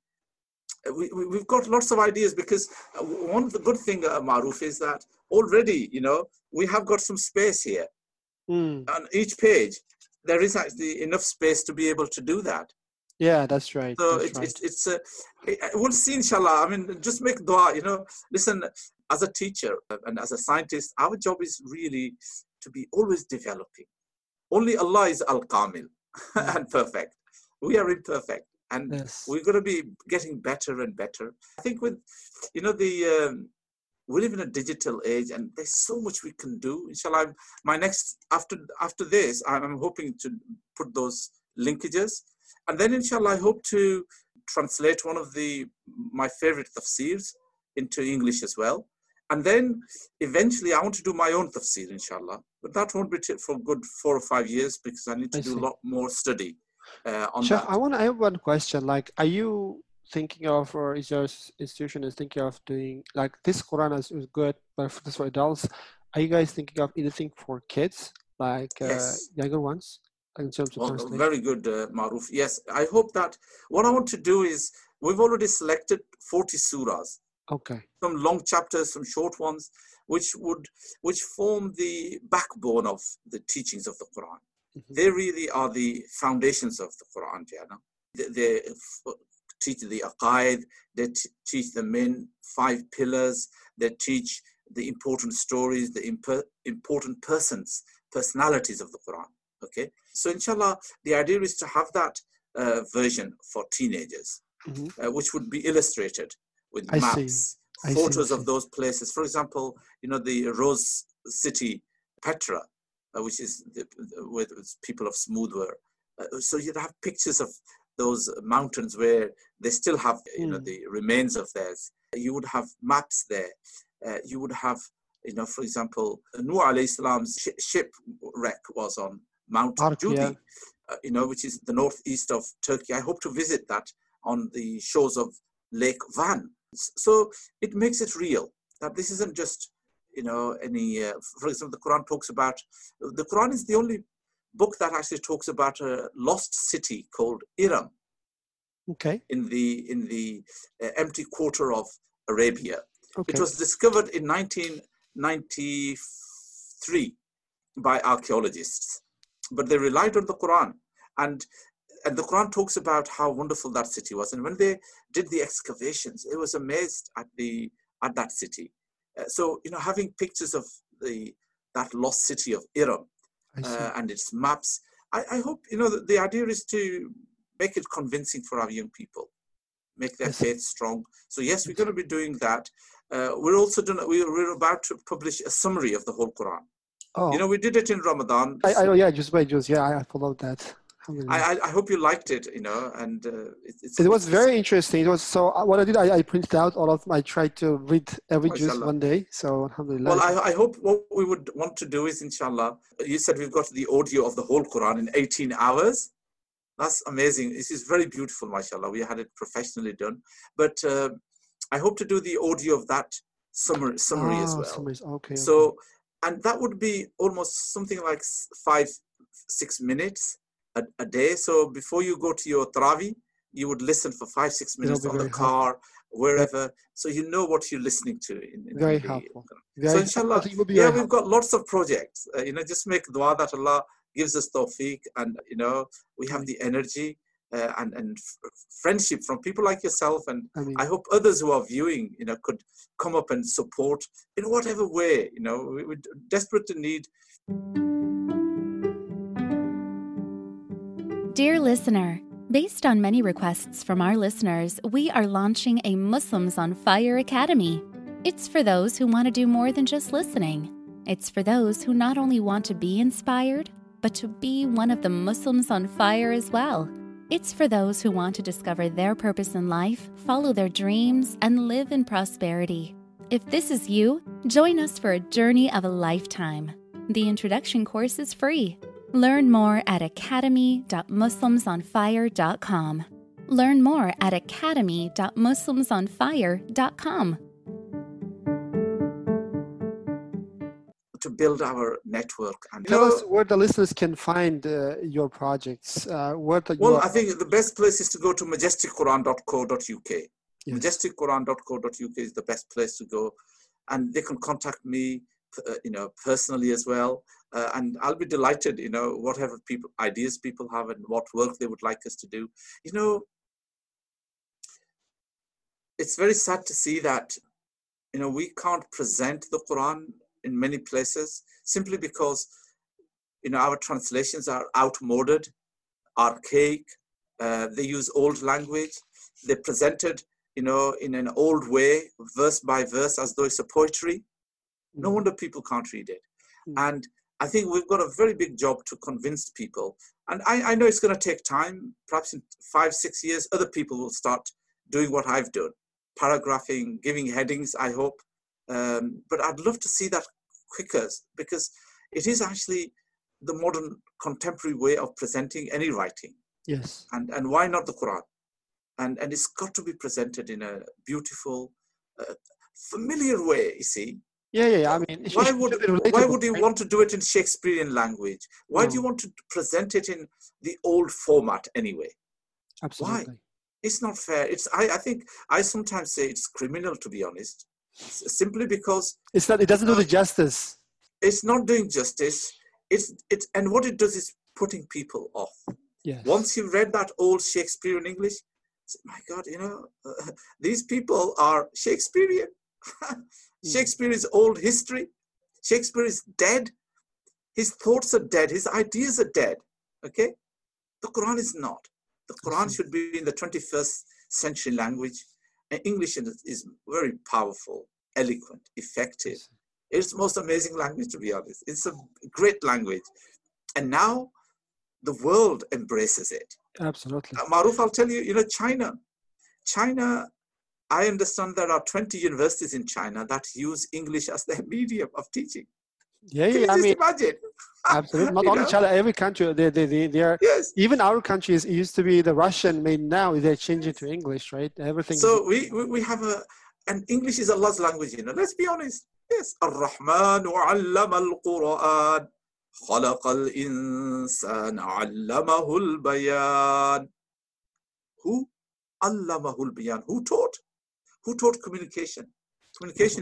Speaker 2: We've got lots of ideas, because one of the good things, Maruf, is that already, we have got some space here. On each page, there is actually enough space to be able to do that.
Speaker 4: Yeah, that's right.
Speaker 2: So we'll see, inshallah. Just make dua, Listen, as a teacher and as a scientist, our job is really to be always developing. Only Allah is Al-Kamil and perfect. We are imperfect, and we're going to be getting better and better. I think with, we live in a digital age, and there's so much we can do. Inshallah, my next, after this, I'm hoping to put those linkages. And then, inshallah, I hope to translate one of my favorite tafsirs into English as well. And then eventually I want to do my own tafsir, inshallah. But that won't be for good 4 or 5 years because I need to do a lot more study on
Speaker 4: Sheikh,
Speaker 2: that.
Speaker 4: I have one question. Like, are you thinking of, or is your institution is thinking of doing, like, this Quran is good, but this for adults? Are you guys thinking of anything for kids, like
Speaker 2: Yes.
Speaker 4: younger ones, in terms of translation?
Speaker 2: Very good, Maruf. Yes, I hope that what I want to do is, we've already selected 40 surahs.
Speaker 4: Okay.
Speaker 2: Some long chapters, some short ones, which form the backbone of the teachings of the Quran. Mm-hmm. They really are the foundations of the Quran, Jana. They teach the aqaid, they teach the main 5 pillars, they teach the important stories, the important personalities of the Quran. Okay, so inshallah, the idea is to have that version for teenagers, mm-hmm. Which would be illustrated with maps, photos of those places. For example, the Rose City, Petra, which is where people of Smooth were. So you'd have pictures of those mountains where they still have, the remains of theirs. You would have maps there. You would have, for example, Nuh alayhi salam's shipwreck was on Mount Judi, which is the northeast of Turkey. I hope to visit that on the shores of Lake Van. So it makes it real, that this isn't just, any, for example, the Quran is the only book that actually talks about a lost city called Iram.
Speaker 4: Okay.
Speaker 2: In the empty quarter of Arabia.
Speaker 4: Okay.
Speaker 2: It was discovered in 1993 by archaeologists, but they relied on the Quran, and the Quran talks about how wonderful that city was. And when they did the excavations, it was amazed at that city. So having pictures of that lost city of Iram and its maps, I hope the idea is to make it convincing for our young people, make their faith strong. So yes, we're going to be doing that. We're about to publish a summary of the whole Quran. Oh. We did it in Ramadan.
Speaker 4: I followed that.
Speaker 2: I hope you liked it, and
Speaker 4: it was very interesting. It was what I did, I printed out all of them. I tried to read every juz one day. So alhamdulillah.
Speaker 2: Well, I hope what we would want to do is, inshallah, you said we've got the audio of the whole Quran in 18 hours. That's amazing. This is very beautiful, mashallah. We had it professionally done. But I hope to do the audio of that summary as well.
Speaker 4: Summaries. Okay.
Speaker 2: So, and that would be almost something like 5-6 minutes a day. So before you go to your Tarawih, you would listen for 5-6 minutes on the car, wherever, so you know what you're listening to.
Speaker 4: Very helpful.
Speaker 2: So inshallah, we've got lots of projects. Just make dua that Allah gives us tawfiq, and we have the energy and friendship from people like yourself, and I hope others who are viewing could come up and support in whatever way. We're desperate to need.
Speaker 3: Dear listener, based on many requests from our listeners, we are launching a Muslims on Fire Academy. It's for those who want to do more than just listening. It's for those who not only want to be inspired, but to be one of the Muslims on fire as well. It's for those who want to discover their purpose in life, follow their dreams, and live in prosperity. If this is you, join us for a journey of a lifetime. The introduction course is free. Learn more at academy.muslimsonfire.com. Learn more at academy.muslimsonfire.com.
Speaker 2: To build our network. And
Speaker 4: tell us where the listeners can find your projects.
Speaker 2: I think the best place is to go to majesticquran.co.uk. Yes. Majesticquran.co.uk is the best place to go, and they can contact me, personally as well. And I'll be delighted, whatever ideas people have and what work they would like us to do. It's very sad to see that, we can't present the Quran in many places simply because, our translations are outmoded, archaic. They use old language. They're presented, in an old way, verse by verse, as though it's a poetry. No wonder people can't read it. And I think we've got a very big job to convince people. And I know it's going to take time. Perhaps in 5-6 years, other people will start doing what I've done, paragraphing, giving headings, I hope. But I'd love to see that quicker, because it is actually the modern contemporary way of presenting any writing.
Speaker 4: Yes.
Speaker 2: And why not the Quran? And it's got to be presented in a beautiful, familiar way, you see.
Speaker 4: Yeah. I mean,
Speaker 2: why would you
Speaker 4: right?
Speaker 2: want to do it in Shakespearean language? Why do you want to present it in the old format anyway?
Speaker 4: Absolutely.
Speaker 2: Why? It's not fair. I think I sometimes say it's criminal, to be honest, simply because
Speaker 4: it doesn't do the justice.
Speaker 2: It's not doing justice. And what it does is putting people off.
Speaker 4: Yes.
Speaker 2: Once you've read that old Shakespearean English, my God, these people are Shakespearean. Shakespeare is old history. Shakespeare is dead. His thoughts are dead. His ideas are dead. Okay? The Quran is not. The Quran should be in the 21st century language. And English is very powerful, eloquent, effective. It's the most amazing language, to be honest. It's a great language. And now the world embraces it.
Speaker 4: Absolutely.
Speaker 2: Maruf, I'll tell you, China, I understand there are 20 universities in China that use English as their medium of teaching.
Speaker 4: Yeah,
Speaker 2: Can you just imagine?
Speaker 4: Absolutely. Not only China, every country, they are,
Speaker 2: yes.
Speaker 4: Even our countries, it used to be the Russian, made now they're changing to English, right? Everything.
Speaker 2: So we have and English is Allah's language, let's be honest. Yes. Ar-Rahman wa'allama al-Quran. خلق الإنسان علمه البيان. Who? علمه البيان. Who taught? Who taught communication? Communication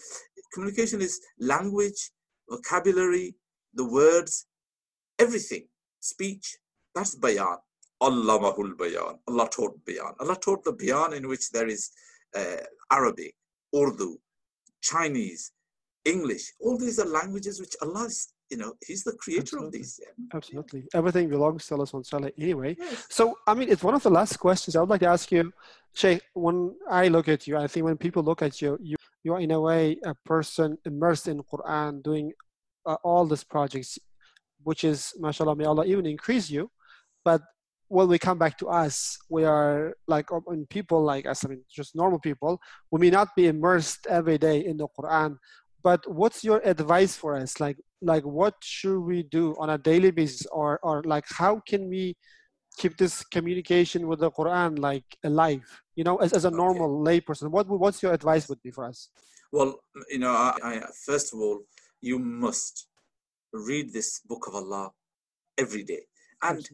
Speaker 2: is language, vocabulary, the words, everything, speech. That's bayan. Allamahul bayan. Allah taught bayan. Allah taught the bayan in which there is Arabic, Urdu, Chinese, English. All these are languages which Allah is, He's the creator of these. Yeah.
Speaker 4: Absolutely. Everything belongs to Allah SWT anyway. Yes. So, I mean, it's one of the last questions I would like to ask you, Sheikh. When I look at you, I think when people look at you, you are in a way a person immersed in Quran, doing all these projects, which is, mashallah, may Allah even increase you. But when we come back to us, we are like people like us, I mean, just normal people, we may not be immersed every day in the Quran. But what's your advice for us? Like what should we do on a daily basis, or like how can we keep this communication with the Quran like alive? As a normal lay person, what's your advice would be for us?
Speaker 2: Well, I first of all, you must read this book of Allah every day, and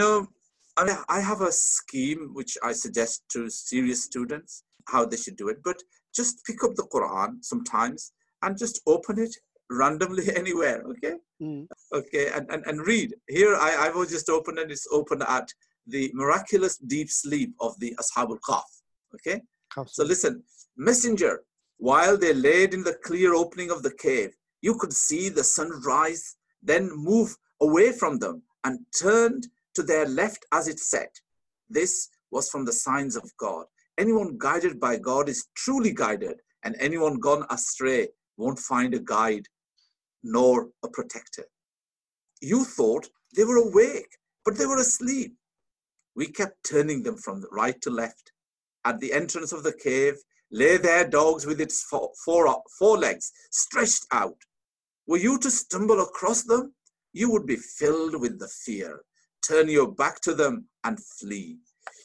Speaker 2: I have a scheme which I suggest to serious students how they should do it. But just pick up the Quran sometimes and just open it randomly anywhere, okay? Okay, and read. Here, I will just open it. It's open at the miraculous deep sleep of the Ashab al-Kahf, okay? So listen, messenger, while they laid in the clear opening of the cave, you could see the sun rise, then move away from them and turned to their left as it set. This was from the signs of God. Anyone guided by God is truly guided, and anyone gone astray won't find a guide nor a protector. You thought they were awake, but they were asleep. We kept turning them from right to left. At the entrance of the cave lay their dogs with its four legs stretched out. Were you to stumble across them, you would be filled with the fear. Turn your back to them and flee.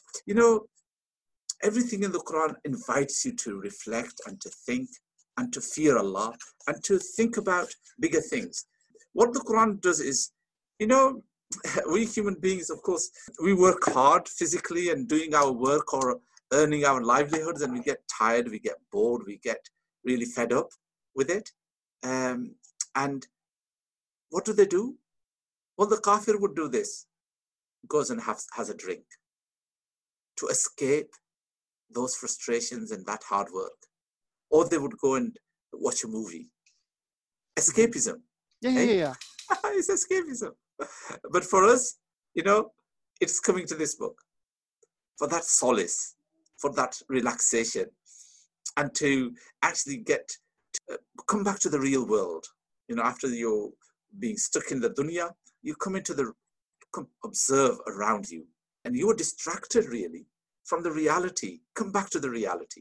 Speaker 2: Everything in the Quran invites you to reflect and to think and to fear Allah and to think about bigger things. What the Quran does is, we human beings, of course, we work hard physically and doing our work or earning our livelihoods, and we get tired, we get bored, we get really fed up with it. And what do? Well, the kafir would do this. Goes and has a drink to escape those frustrations and that hard work. Or they would go and watch a movie. Escapism.
Speaker 4: Yeah.
Speaker 2: It's escapism. But for us, it's coming to this book for that solace, for that relaxation, and to actually come back to the real world. After you're being stuck in the dunya, you come observe around you, and you are distracted really from the reality. Come back to the reality.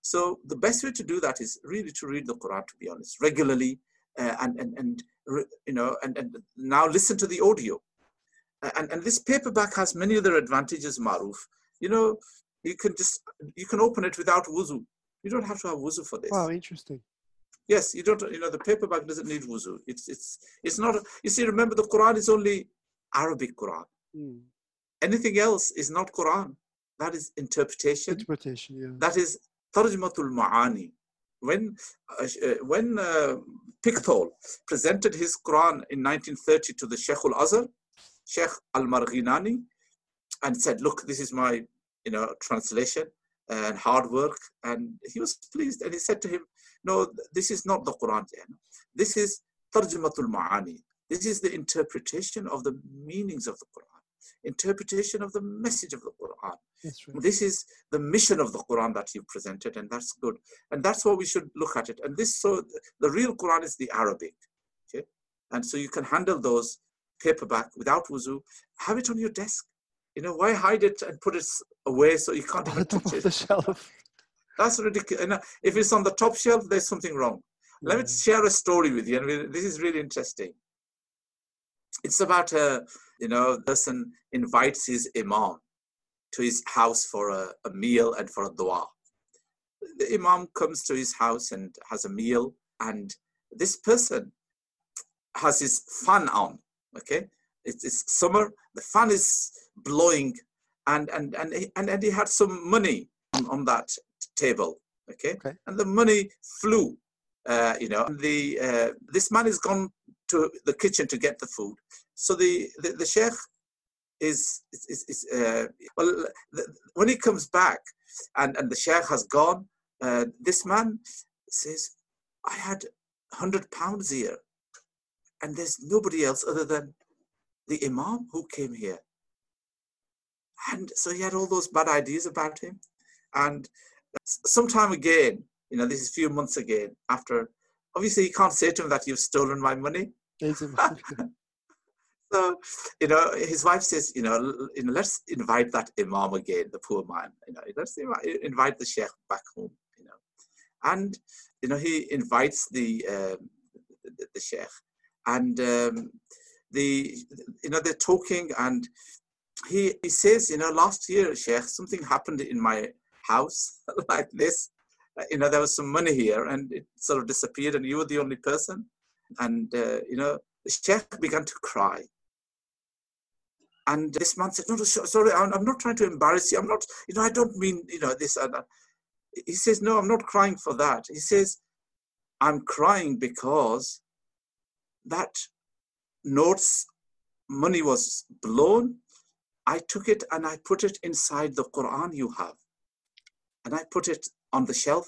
Speaker 2: So the best way to do that is really to read the Quran, to be honest, regularly, and now listen to the audio. And this paperback has many other advantages, Maruf. You know, you can open it without wuzu. You don't have to have wuzu for this.
Speaker 4: Wow, interesting.
Speaker 2: Yes, you don't. The paperback doesn't need wuzu. It's not. You see, remember, the Quran is only Arabic Quran. Anything else is not Quran. That is interpretation.
Speaker 4: Interpretation, yeah.
Speaker 2: That is tarjumatul ma'ani. When Pickthall presented his Quran in 1930 to the Sheikh al-Azhar, Sheikh al-Marghinani, and said, "Look, this is my, translation and hard work," and he was pleased, and he said to him, "No, this is not the Quran. This is tarjumatul ma'ani. This is the interpretation of the meanings of the Quran, interpretation of the message of the Quran.
Speaker 4: That's right.
Speaker 2: This is the mission of the Quran that you presented, and that's good. And that's how we should look at it. And so the real Quran is the Arabic, okay? And so you can handle those paperback without wuzu. Have it on your desk. Why hide it and put it away so you can't even touch it?
Speaker 4: The shelf.
Speaker 2: That's ridiculous. If it's on the top shelf, there's something wrong. Let me share a story with you, and this is really interesting. It's about a person invites his imam to his house for a meal and for a dua. The imam comes to his house and has a meal, and this person has his fan on. Okay, it's summer. The fan is blowing, and he had some money on that table. Okay, and the money flew. This man is gone to the kitchen to get the food. So the sheikh when he comes back and the sheikh has gone, this man says, "I had £100 here, and there's nobody else other than the imam who came here." And so he had all those bad ideas about him. And sometime again, this is a few months again, after, obviously you can't say to him that you've stolen my money. So, his wife says, let's invite that imam again, the poor man. Let's invite the sheikh back home. And he invites the sheikh, and they're talking, and he says, last year, sheikh, something happened in my house like this. There was some money here, and it sort of disappeared, and you were the only person. And the sheikh began to cry. And this man said, "No, sorry, I'm not trying to embarrass you. I'm not, I don't mean, this and that." He says, "No, I'm not crying for that." He says, "I'm crying because that note's money was blown. I took it and I put it inside the Quran you have. And I put it on the shelf.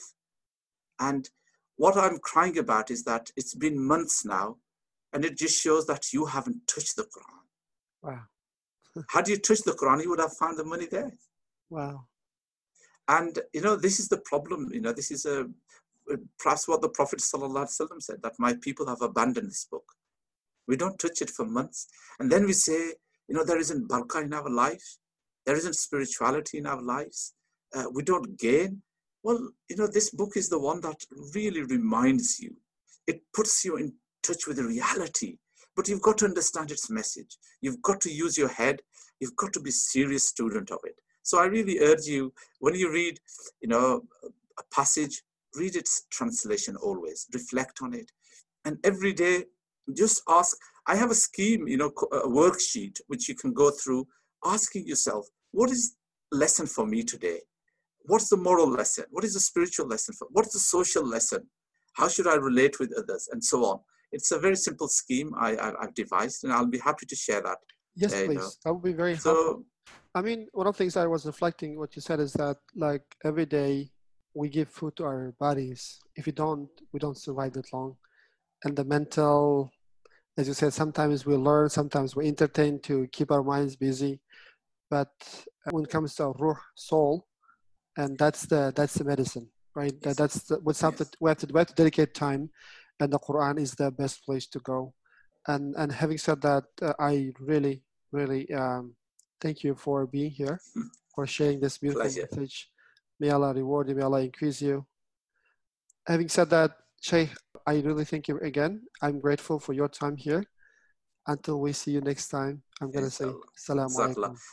Speaker 2: And what I'm crying about is that it's been months now, and it just shows that you haven't touched the Quran."
Speaker 4: Wow.
Speaker 2: Had you touched the Quran, you would have found the money there.
Speaker 4: Wow.
Speaker 2: And, this is the problem. This is perhaps what the Prophet ﷺ said, that my people have abandoned this book. We don't touch it for months. And then we say, there isn't barakah in our life. There isn't spirituality in our lives. We don't gain. Well, this book is the one that really reminds you. It puts you in touch with the reality. But you've got to understand its message. You've got to use your head. You've got to be a serious student of it. So I really urge you, when you read, a passage, read its translation always. Reflect on it. And every day, just ask. I have a scheme, a worksheet, which you can go through, asking yourself, what is lesson for me today? What's the moral lesson? What is the spiritual lesson? What's the social lesson? How should I relate with others? And so on. It's a very simple scheme I've devised, and I'll be happy to share that.
Speaker 4: Yes, please. That would be very helpful. I mean, one of the things I was reflecting, what you said is that, like, every day we give food to our bodies. If we don't survive that long. And the mental, as you said, sometimes we learn, sometimes we entertain to keep our minds busy. But when it comes to our ruh, soul, and that's the medicine, right?
Speaker 2: Yes.
Speaker 4: That's what's something we have to dedicate time. And the Quran is the best place to go. And having said that, I really, really thank you for being here, for sharing this beautiful message. May Allah reward you. May Allah increase you. Having said that, Sheikh, I really thank you again. I'm grateful for your time here. Until we see you next time, I'm going to say, Assalamu alaikum.